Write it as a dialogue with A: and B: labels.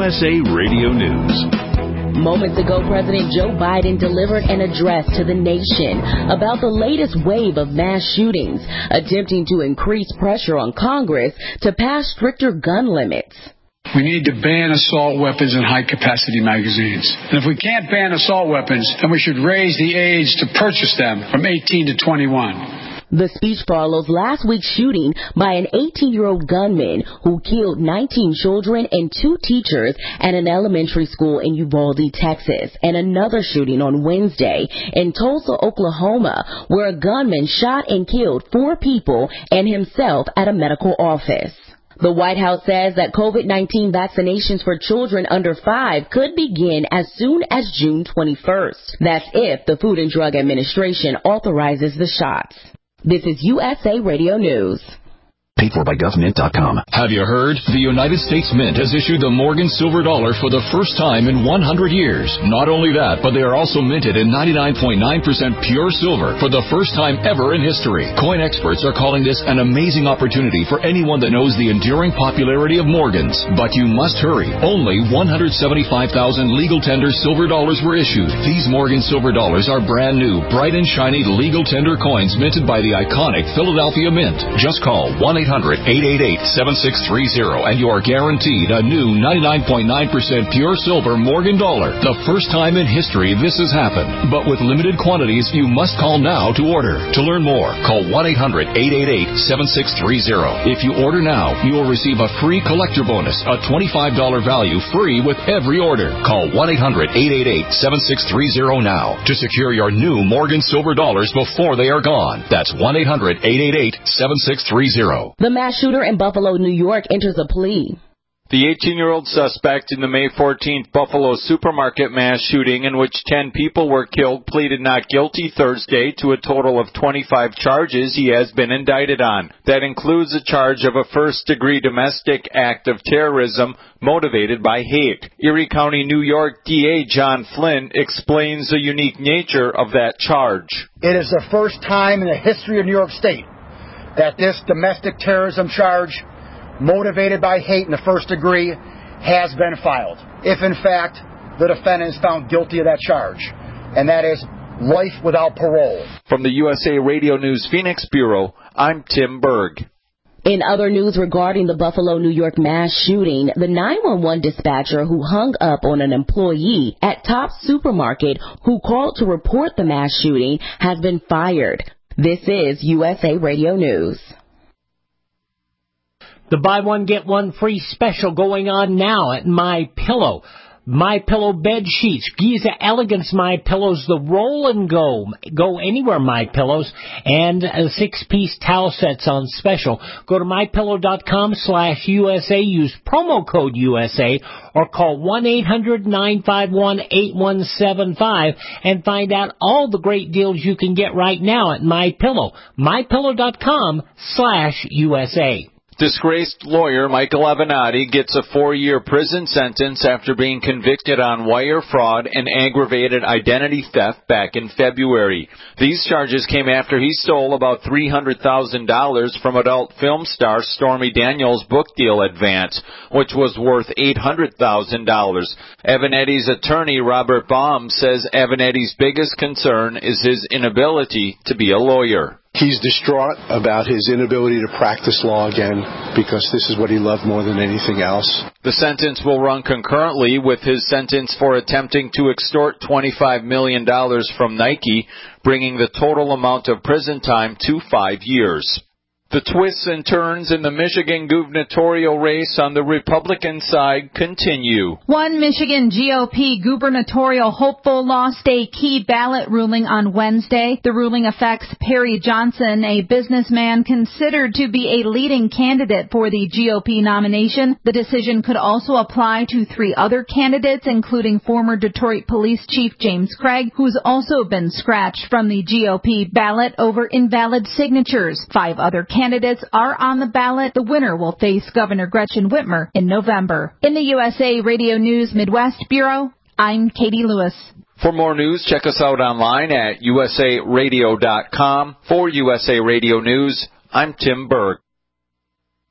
A: USA Radio News.
B: Moments ago, President Joe Biden delivered an address to the nation about the latest wave of mass shootings, attempting to increase pressure on Congress to pass stricter gun limits.
C: We need to ban assault weapons and high-capacity magazines. And if we can't ban assault weapons, then we should raise the age to purchase them from 18 to 21.
B: The speech follows last week's shooting by an 18-year-old gunman who killed 19 children and 2 teachers at an elementary school in Uvalde, Texas, and another shooting on Wednesday in Tulsa, Oklahoma, where a gunman shot and killed 4 people and himself at a medical office. The White House says that COVID-19 vaccinations for children under 5 could begin as soon as June 21st. That's if the Food and Drug Administration authorizes the shots. This is USA Radio News.
D: Paid for by GovMint.com.
E: Have you heard? The United States Mint has issued the Morgan Silver Dollar for the first time in 100 years. Not only that, but they are also minted in 99.9% pure silver for the first time ever in history. Coin experts are calling this an amazing opportunity for anyone that knows the enduring popularity of Morgans. But you must hurry. Only 175,000 legal tender silver dollars were issued. These Morgan Silver Dollars are brand new, bright and shiny legal tender coins minted by the iconic Philadelphia Mint. Just call 1-800-888-7630 and you are guaranteed a new 99.9% pure silver Morgan dollar. The first time in history this has happened. But with limited quantities, you must call now to order. To learn more, call 1-800-888-7630. If you order now, you will receive a free collector bonus, a $25 value free with every order. Call 1-800-888-7630 now to secure your new Morgan Silver Dollars before they are gone. That's 1-800-888-7630.
B: The mass shooter in Buffalo, New York enters a plea.
F: The 18-year-old suspect in the May 14th Buffalo supermarket mass shooting in which 10 people were killed pleaded not guilty Thursday to a total of 25 charges he has been indicted on. That includes a charge of a first-degree domestic act of terrorism motivated by hate. Erie County, New York DA John Flynn explains the unique nature of that charge.
G: It is the first time in the history of New York State that this domestic terrorism charge, motivated by hate in the first degree, has been filed. If, in fact, the defendant is found guilty of that charge, and that is life without parole.
F: From the USA Radio News Phoenix Bureau, I'm Tim Berg.
B: In other news regarding the Buffalo, New York mass shooting, the 911 dispatcher who hung up on an employee at Tops Supermarket who called to report the mass shooting has been fired. This is USA Radio News.
H: The buy one, get one free special going on now at MyPillow. MyPillow bed sheets, Giza Elegance MyPillows, the roll and go anywhere MyPillows, and 6-piece towel sets on special. Go to mypillow.com/USA, use promo code USA, or call 1-800-951-8175 and find out all the great deals you can get right now at MyPillow. mypillow.com/USA.
F: Disgraced lawyer Michael Avenatti gets a 4-year prison sentence after being convicted on wire fraud and aggravated identity theft back in February. These charges came after he stole about $300,000 from adult film star Stormy Daniels' book deal advance, which was worth $800,000. Avenatti's attorney, Robert Baum, says Avenatti's biggest concern is his inability to be a lawyer.
I: He's distraught about his inability to practice law again because this is what he loved more than anything else.
F: The sentence will run concurrently with his sentence for attempting to extort $25 million from Nike, bringing the total amount of prison time to 5 years. The twists and turns in the Michigan gubernatorial race on the Republican side continue.
J: One Michigan GOP gubernatorial hopeful lost a key ballot ruling on Wednesday. The ruling affects Perry Johnson, a businessman considered to be a leading candidate for the GOP nomination. The decision could also apply to 3 other candidates, including former Detroit Police Chief James Craig, who's also been scratched from the GOP ballot over invalid signatures. 5 other candidates are on the ballot. The winner will face Governor Gretchen Whitmer in November. In the USA Radio News Midwest Bureau, I'm Katie Lewis.
F: For more news, check us out online at usaradio.com. For USA Radio News, I'm Tim Berg.